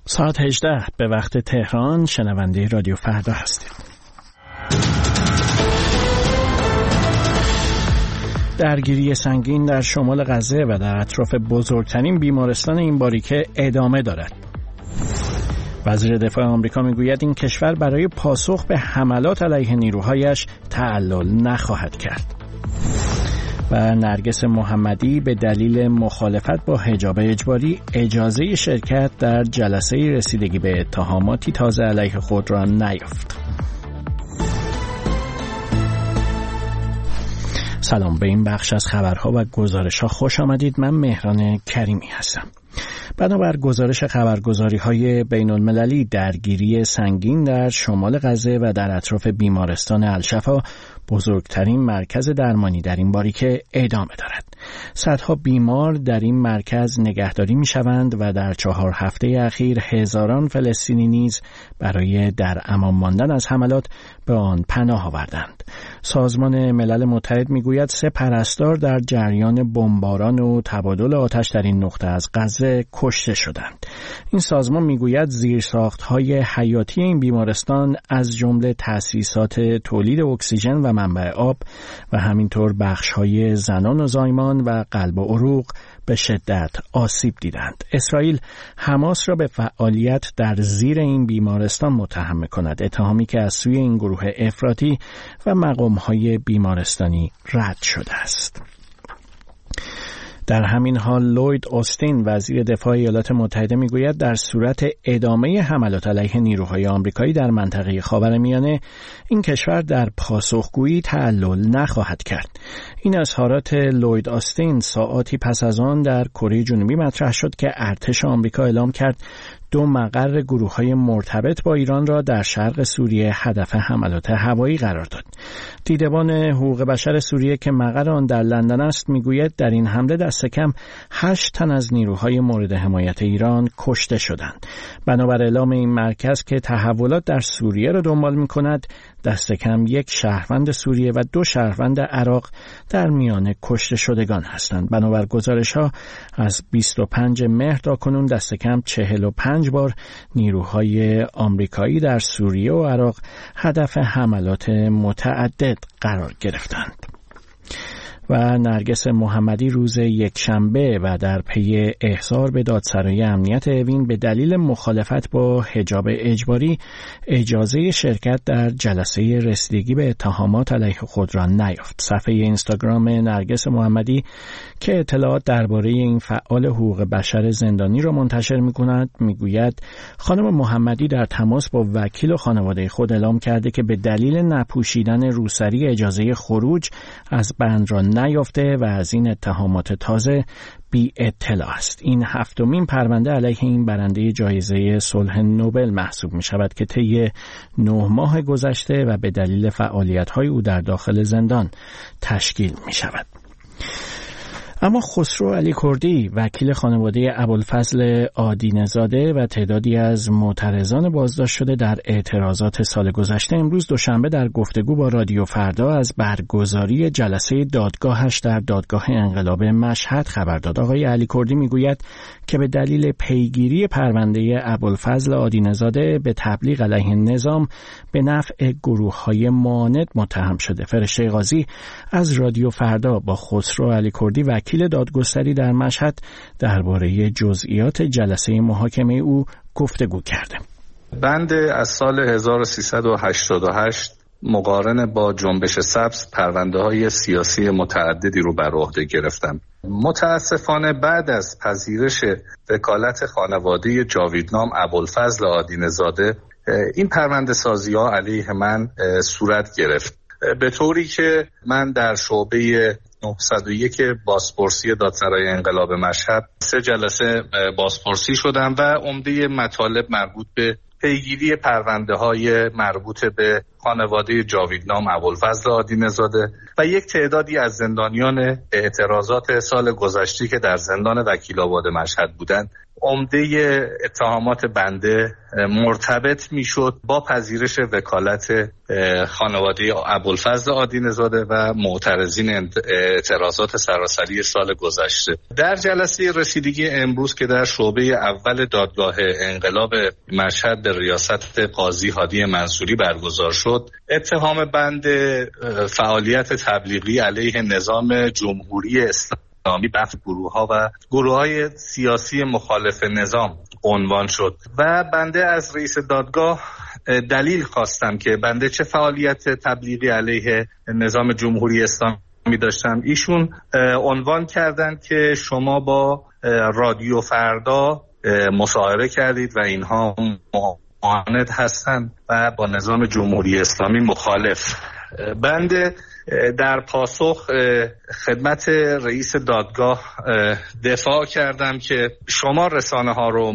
ساعت 18 به وقت تهران. شنونده رادیو فردا هستید. درگیری سنگین در شمال غزه و در اطراف بزرگترین بیمارستان این باریکه ادامه دارد. وزیر دفاع آمریکا میگوید این کشور برای پاسخ به حملات علیه نیروهایش تعلل نخواهد کرد. و نرگس محمدی به دلیل مخالفت با حجاب اجباری اجازه شرکت در جلسه رسیدگی به اتهاماتی تازه علیه خود را نیافت. سلام، به این بخش از خبرها و گزارش‌ها خوش آمدید. من مهران کریمی هستم. بنابر گزارش خبرگزاری‌های بین‌المللی، درگیری سنگین در شمال غزه و در اطراف بیمارستان الشفا، بزرگترین مرکز درمانی در این باریکه، ادامه دارد. صدها بیمار در این مرکز نگهداری می‌شوند و در 4 هفته اخیر هزاران فلسطینی نیز برای در امان ماندن از حملات به آن پناه آوردند. سازمان ملل متحد میگوید 3 پرستار در جریان بمباران و تبادل آتش در این نقطه از غزه کشته شدند. این سازمان میگوید زیرساخت‌های حیاتی این بیمارستان از جمله تأسیسات تولید اکسیژن و منبع آب و همینطور بخش‌های زنان و زایمان و قلب و عروق به شدت آسیب دیدند. اسرائیل حماس را به فعالیت در زیر این بیمارستان متهم می‌کند، اتهامی که از سوی این گروه افراطی و مقام‌های بیمارستانی رد شده است. در همین حال لوید اوستین، وزیر دفاع ایالات متحده، میگوید در صورت ادامه حملات علیه نیروهای آمریکایی در منطقه خاورمیانه، این کشور در پاسخگویی تعلل نخواهد کرد. این اظهارات لوید اوستین ساعاتی پس از آن در کره جنوبی مطرح شد که ارتش آمریکا اعلام کرد 2 مقر گروه‌های مرتبط با ایران را در شرق سوریه هدف حملات هوایی قرار داد. دیدبان حقوق بشر سوریه که مقر آن در لندن است میگوید در این حمله دست کم 8 تن از نیروهای مورد حمایت ایران کشته شدند. بنابر اعلام این مرکز که تحولات در سوریه را دنبال می‌کند، دست کم 1 شهروند سوریه و 2 شهروند عراق در میان کشته شدگان هستند. بنابر گزارش‌ها از 25 مهر تاکنون دست کم 45 بار نیروهای آمریکایی در سوریه و عراق هدف حملات متعدد قرار گرفتند. و نرگس محمدی روز یکشنبه و در پی احضار به دادسرای امنیت اوین به دلیل مخالفت با حجاب اجباری اجازه شرکت در جلسه رسیدگی به اتهامات علیه خود را نیافت. صفحه اینستاگرام نرگس محمدی که اطلاعات درباره این فعال حقوق بشر زندانی را منتشر می‌کند میگوید خانم محمدی در تماس با وکیل و خانواده خود اعلام کرده که به دلیل نپوشیدن روسری اجازه خروج از بند را نیافته و از این اتهامات تازه بی اطلاع است. این 7مین پرونده علیه این برنده جایزه صلح نوبل محسوب می شود که طی 9 ماه گذشته و به دلیل فعالیت‌های او در داخل زندان تشکیل می شود. اما خسرو علی کردی، وکیل خانواده ابوالفضل آدینه‌زاده و تعدادی از معترضان بازداشت شده در اعتراضات سال گذشته، امروز دوشنبه در گفتگو با رادیو فردا از برگزاری جلسه دادگاهش در دادگاه انقلاب مشهد خبر داد. آقای علی کردی میگوید که به دلیل پیگیری پرونده ابوالفضل آدینه‌زاده به تبلیغ علیه نظام به نفع گروه‌های معاند متهم شده. فرشته قاضی از رادیو فردا با خسرو علی کردی، وکیل دادگستری در مشهد، درباره جزئیات جلسه محاکمه او گفتگو کرده. بند از سال 1388 مقارن با جنبش سبز پرونده‌های سیاسی متعددی رو بر عهده گرفتم. متاسفانه بعد از پذیرش وکالت خانواده جاویدنام ابوالفضل آدینه‌زاده، این پرونده سازی‌ها علیه من صورت گرفت، به طوری که من در شعبه 901 بازپرسی دادسرای انقلاب مشهد 3 جلسه بازپرسی شدم و عمده مطالب مربوط به پیگیری پرونده‌های مربوط به خانواده جاویدنام ابوالفضل آدینه‌زاده و یک تعدادی از زندانیان اعتراضات سال گذشته که در زندان وکیل‌آباد مشهد بودند، عمده اتهامات بنده مرتبط میشد با پذیرش وکالت خانواده ابوالفضل آدینه‌زاده و معترضین اعتراضات سراسری سال گذشته. در جلسه رسیدگی امروز که در شعبه اول دادگاه انقلاب مشهد به ریاست قاضی هادی منصوری برگزار شد، اتهام بنده فعالیت تبلیغی علیه نظام جمهوری اسلامی برخی گروه‌ها و گروه‌های سیاسی مخالف نظام عنوان شد و بنده از رئیس دادگاه دلیل خواستم که بنده چه فعالیت تبلیغی علیه نظام جمهوری اسلامی داشتم. ایشون عنوان کردند که شما با رادیو فردا مصاحبه کردید و اینها معاند هستند و با نظام جمهوری اسلامی مخالف. بنده در پاسخ خدمت رئیس دادگاه دفاع کردم که شما رسانه ها رو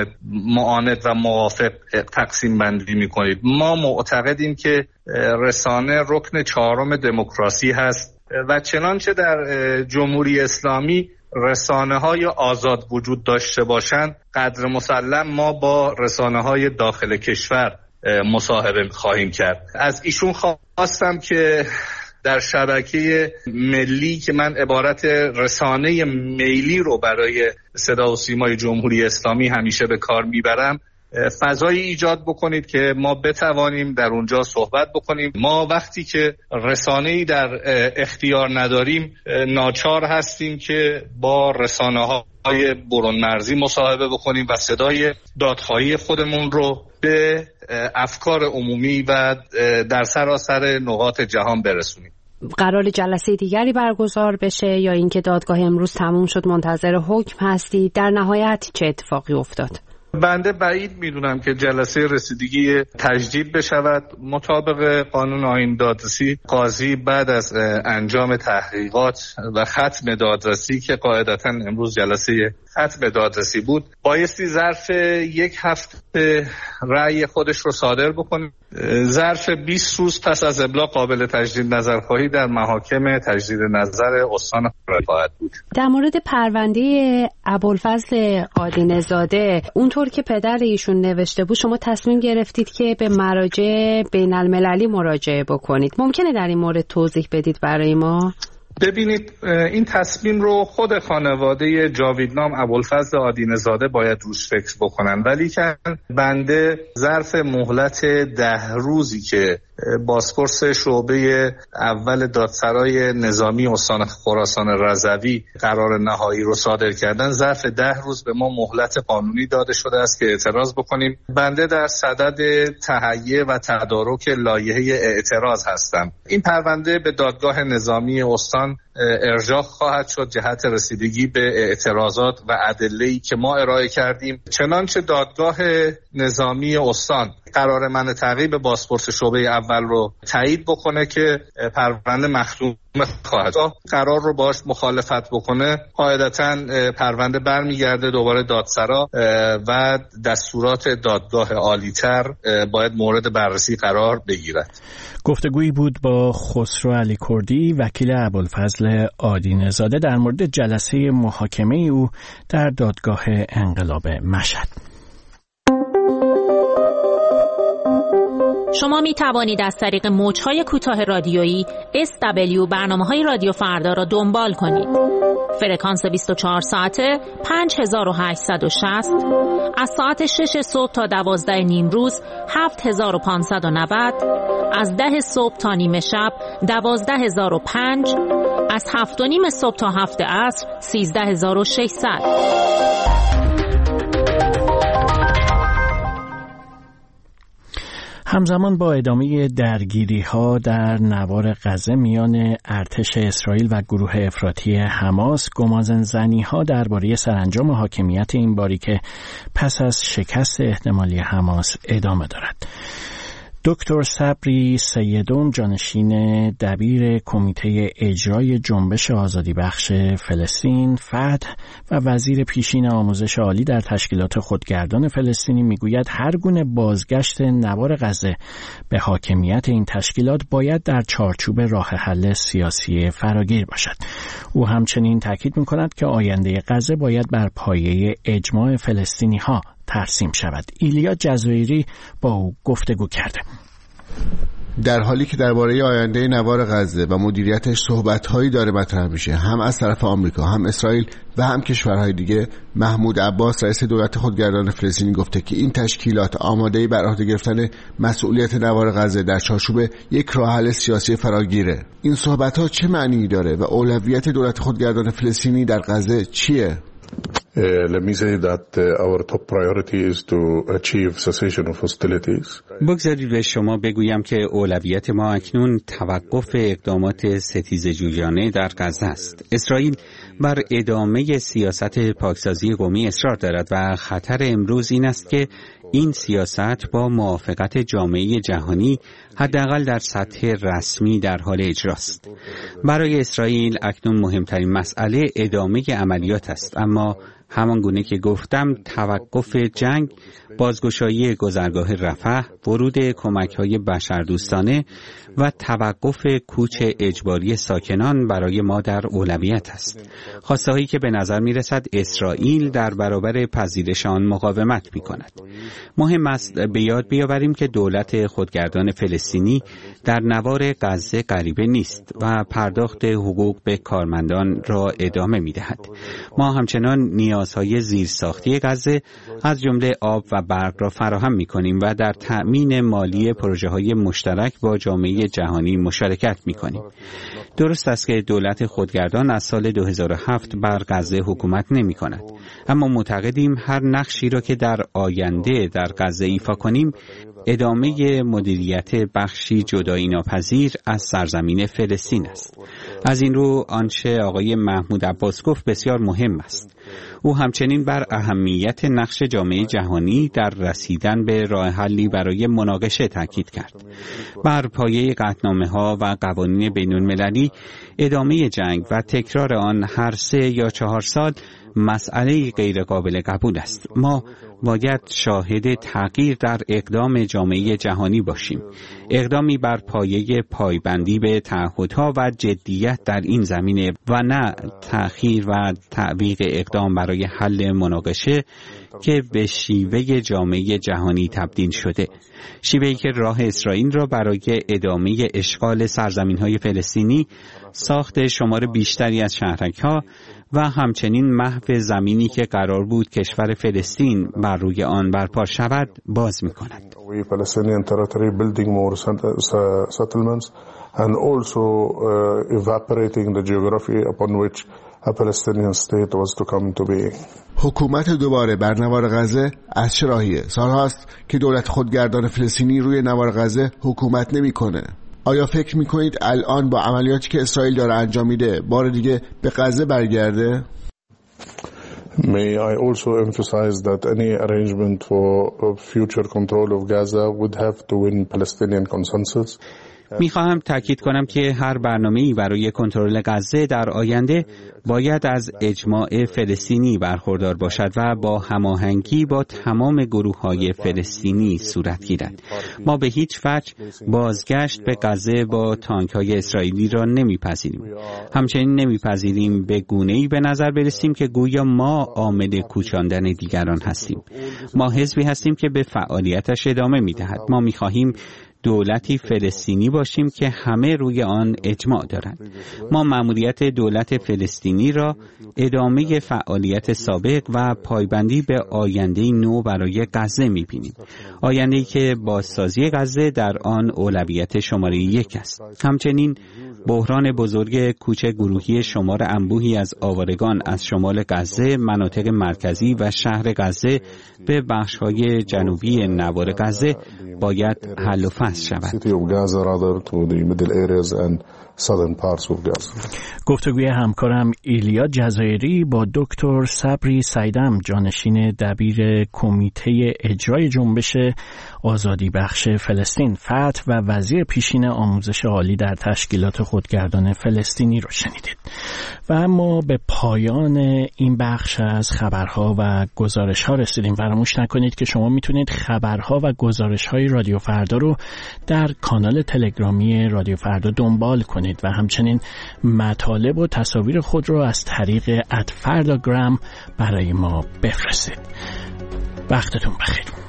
معاند و موافق تقسیم بندی می کنید. ما معتقدیم که رسانه رکن چهارم دموکراسی هست و چنانچه در جمهوری اسلامی رسانه های آزاد وجود داشته باشند، قدر مسلم ما با رسانه های داخل کشور مصاحبه خواهیم کرد. از ایشون خواستم که در شبکه ملی که من عبارت رسانه میلی رو برای صدا و سیمای جمهوری اسلامی همیشه به کار میبرم، فضایی ایجاد بکنید که ما بتوانیم در اونجا صحبت بکنیم. ما وقتی که رسانه‌ای در اختیار نداریم ناچار هستیم که با رسانه‌های برون مرزی مصاحبه بکنیم و صدای دادخواهی خودمون رو به افکار عمومی و در سراسر نقاط جهان برسونیم. قرار جلسه دیگری برگزار بشه یا اینکه دادگاه امروز تموم شد منتظر حکم هستی؟ در نهایت چه اتفاقی افتاد؟ بنده بعید میدونم که جلسه رسیدگی تجدید بشود. مطابق قانون آیین دادرسی، قاضی بعد از انجام تحقیقات و ختم دادرسی که قاعدتاً امروز جلسه ختم دادرسی بود، بایستی ظرف یک هفته رأی خودش رو صادر بکنه. ظرف 20 روز پس از ابلاغ قابل تجدید نظرخواهی در محاکم تجدید نظر استان خواهد بود. در مورد پرونده ابوالفضل آدینه‌زاده، اونطور که پدر ایشون نوشته بود، شما تصمیم گرفتید که به مراجع بین المللی مراجعه بکنید. ممکنه در این مورد توضیح بدید برای ما؟ ببینید، این تصمیم رو خود خانواده جاویدنام ابوالفضل آدینه‌زاده باید روش فکر بکنن، ولی که بنده ظرف مهلت 10 روزی که بازپرس شعبه اول دادسرای نظامی استان خراسان رضوی قرار نهایی رو صادر کردن، ظرف 10 روز به ما مهلت قانونی داده شده است که اعتراض بکنیم. بنده در صدد تهیه و تدارک لایحه اعتراض هستم. این پرونده به دادگاه نظامی استان ارجاع خواهد شد جهت رسیدگی به اعتراضات و ادله‌ای که ما ارائه کردیم. چنانچه دادگاه نظامی استان قرار من تعقیب بازپرس شعبه اول رو تایید بکنه که پرونده مختوم خواهد. قرار رو باش مخالفت بکنه، قاعدتاً پرونده برمیگرده دوباره دادسرا و دستورات دادگاه عالی‌تر باید مورد بررسی قرار بگیرد. گفتگویی بود با خسرو علی کردی، وکیل ابوالفضل آدینه‌زاده، در مورد جلسه محاکمه او در دادگاه انقلاب مشهد. شما می توانید از طریق موج‌های کوتاه رادیویی SW برنامه‌های رادیو فردا را دنبال کنید. فرکانس 24 ساعته 5860، از ساعت 6 صبح تا 12 نیم روز 7590، از 10 صبح تا نیمه شب 12005، از 7 و نیم صبح تا 7 عصر 13600. همزمان با ادامه درگیری‌ها در نوار غزه میان ارتش اسرائیل و گروه افراطی حماس، گمانه‌زنی‌ها درباره سرانجام حاکمیت این باری که پس از شکست احتمالی حماس ادامه دارد. دکتر صبری سیدون، جانشین دبیر کمیته اجرای جنبش آزادی بخش فلسطین فتح و وزیر پیشین آموزش عالی در تشکیلات خودگردان فلسطینی، میگوید هر گونه بازگشت نوار غزه به حاکمیت این تشکیلات باید در چارچوب راه حل سیاسی فراگیر باشد. او همچنین تاکید می‌کند که آینده غزه باید بر پایه اجماع فلسطینی‌ها ترسیم شود. ایلیا جزایری با او گفتگو کرده. در حالی که درباره آینده نوار غزه و مدیریتش صحبت‌هایی داره مطرح میشه، هم از طرف آمریکا، هم اسرائیل و هم کشورهای دیگه، محمود عباس رئیس دولت خودگردان فلسطینی گفته که این تشکیلات آماده‌ای بر عهده گرفتن مسئولیت نوار غزه در چارچوب یک راه حل سیاسی فراگیره. این صحبت‌ها چه معنی داره و اولویت دولت خودگردان فلسطینی در غزه چیه؟ Let me say that our top priority is to achieve cessation of hostilities. بگذارید به شما بگویم که اولویت ما اکنون توقف اقدامات ستیزجویانه در غزه است. اسرائیل بر ادامه سیاست پاکسازی قومی اصرار دارد و خطر امروز این است که این سیاست با موافقت جامعه جهانی حداقل در سطح رسمی در حال اجراست. برای اسرائیل اکنون مهمترین مسئله ادامه عملیات است، اما همان گونه که گفتم توقف جنگ، بازگشایی گذرگاه رفح، ورود کمک‌های بشردوستانه و توقف کوچ اجباری ساکنان برای ما در اولویت است. خواسته‌هایی که به نظر می‌رسد اسرائیل در برابر پذیرش آن مقاومت می‌کند. مهم است به یاد بیاوریم که دولت خودگردان فلسطینی در نوار غزه غریبه نیست و پرداخت حقوق به کارمندان را ادامه می‌دهد. ما همچنان نیازهای زیرساختی غزه از جمله آب و برق را فراهم می‌کنیم و در تأمین مالی پروژه‌های مشترک با جامعه جهانی مشارکت می‌کنیم. درست است که دولت خودگردان از سال 2007 بر غزه حکومت نمی‌کند، اما معتقدیم هر نقشی را که در آینده در غزه ایفا کنیم، ادامه مدیریت بخشی جدایی ناپذیر از سرزمین فلسطین است. از این رو آنچه آقای محمود عباس گفت بسیار مهم است. او همچنین بر اهمیت نقش جامعه جهانی در رسیدن به راه حلی برای مناقشه تاکید کرد. بر پایه قطعنامه‌ها و قوانین بین‌المللی، ادامه جنگ و تکرار آن هر 3 یا 4 سال مسئله غیر قابل قبول است. ما باید شاهد تغییر در اقدام جامعه جهانی باشیم، اقدامی بر پایه پایبندی به تعهدها و جدیت در این زمینه و نه تأخیر و تعویق اقدام برای حل مناقشه که به شیوه جامعه جهانی تبدیل شده، شیوهی که راه اسرائیل را برای ادامه اشغال سرزمین‌های فلسطینی، ساخت شمار بیشتری از شهرک‌ها و همچنین محو زمینی که قرار بود کشور فلسطین بر روی آن برپا شود باز می‌کند. And also evaporating the geography upon which a Palestinian state was to come to being. حکومت دوباره بر نوار غزه از چه راهیه؟ سالهاست که دولت خودگردان فلسطینی روی نوار غزه حکومت نمی‌کنه. آیا فکر می‌کنید الان با عملیاتی که اسرائیل داره انجام میده بار دیگه به غزه برگرده؟ May I also emphasize that any arrangement for future control of Gaza would have to win Palestinian consensus. میخواهم تاکید کنم که هر برنامه‌ای برای کنترل غزه در آینده باید از اجماع فلسطینی برخوردار باشد و با هماهنگی با تمام گروه‌های فلسطینی صورت گیرد. ما به هیچ وجه بازگشت به غزه با تانک‌های اسرائیلی را نمیپذیریم. همچنین نمیپذیریم به گونه‌ای به نظر برسیم که گویا ما عامل کوچاندن دیگران هستیم. ما حزبی هستیم که به فعالیتش ادامه می‌دهد. ما می‌خواهیم دولتی فلسطینی باشیم که همه روی آن اجماع دارند. ما مأموریت دولت فلسطینی را ادامه فعالیت سابق و پایبندی به آینده نو برای غزه می‌بینیم. آینده‌ای که بازسازی غزه در آن اولویت شماره 1 است. همچنین بحران بزرگ کوچ گروهی شمار انبوهی از آوارگان از شمال غزه، مناطق مرکزی و شهر غزه به بخش‌های جنوبی نوار غزه باید حل و فصل وصل شود. گفتگوی همکارم ایلیا جزایری با دکتر صبری سیدم، جانشین دبیر کمیته اجرای جنبش آزادی بخش فلسطین فتح و وزیر پیشین آموزش عالی در تشکیلات خودگردان فلسطینی رو شنیدید. و اما به پایان این بخش از خبرها و گزارش‌ها رسیدیم. فراموش نکنید که شما میتونید خبرها و گزارش‌های رادیو فردا رو در کانال تلگرامی رادیو فردا دنبال کنید و همچنین مطالب و تصاویر خود رو از طریق @فرداگرام برای ما بفرستید. وقتتون بخیر.